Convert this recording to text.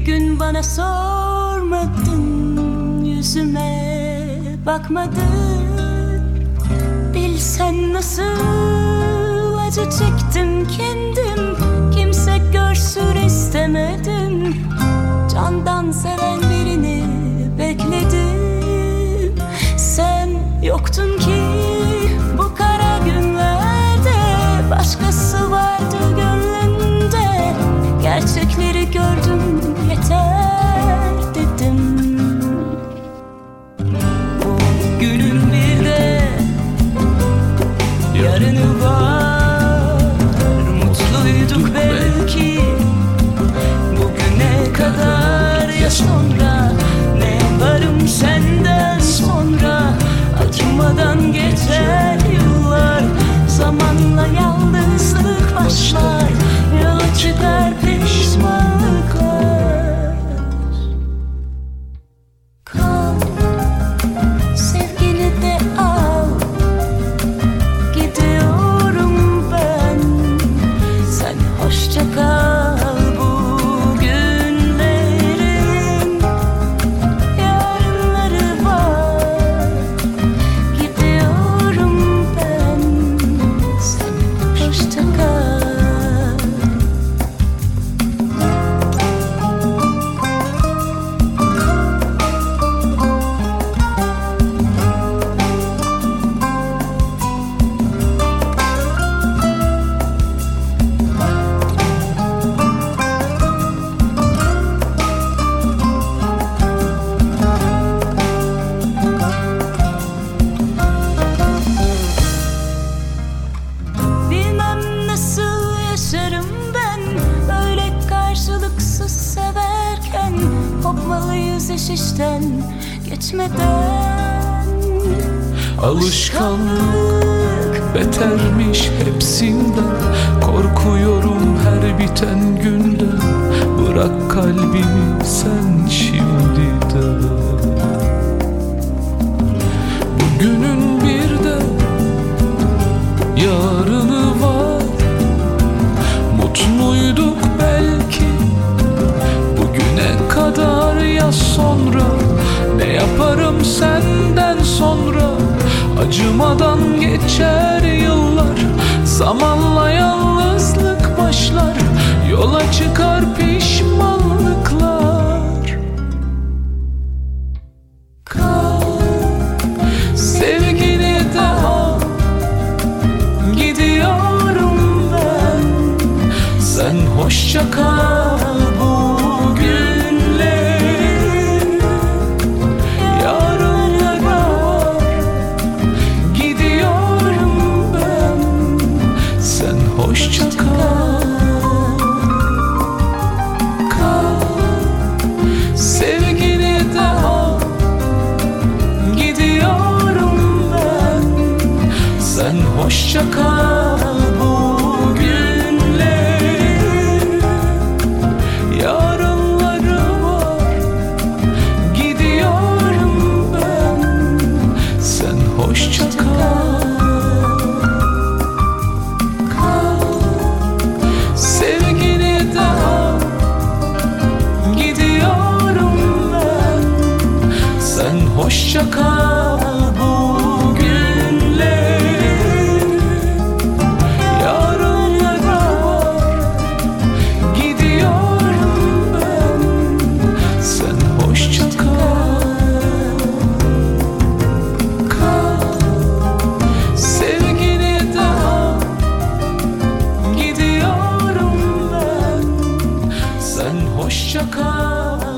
gün bana sormadın, yüzüme bakmadın. Bilsen nasıl acı çektim kendim, kimse görsün istemedim. Candan seven birini bekledim, sen yoktun ki bu kara günlerde. Başkası vardı gönlünde, gerçekleri gördüm, yeter dedim. Bugünün bir de yarını var, mutluyduk belki bugüne kadar. Ya sonra ne yaparım senden sonra, acımadan geçer yıllar. Zamanla yalnızlık başlar, yola çıkar pişmanlıklar. Kal, sevgini de al, gidiyorum ben. Sen hoşça kal, bugünlerin yarınları var. Gidiyorum ben, sen hoşça kal. Bilmem nasıl yaşarım ben böyle karşılıksız severken. Kopmalıyız iş işten geçmeden. Alışkanlık betermiş hepsinden, korkuyorum her biten günde. Bırak kalbimi sen şimdiden. Bugünün bir de yarını var, mutluyduk belki bugüne kadar. Ya sonra ne yaparım senden sonra, acımadan geçer yıllar. Zamanla yalnızlık başlar, yola çıkar pişmanlıklar. Kal, Sevgini de al, gidiyorum ben. Sen hoşça kal, bugünlerin yarınları var. Gidiyorum ben, sen hoşça kal. Kal, sevgini de al, gidiyorum ben. Sen hoşça kal, bugünlerin yarınları var. Gidiyorum ben, sen hoşça kal. kal, Sevgini de al, gidiyorum ben. Sen hoşça kal, bugünlerin yarınları var. Gidiyorum ben, sen hoşça kal. kal, Sevgini de al, gidiyorum ben. Sen hoşça kal.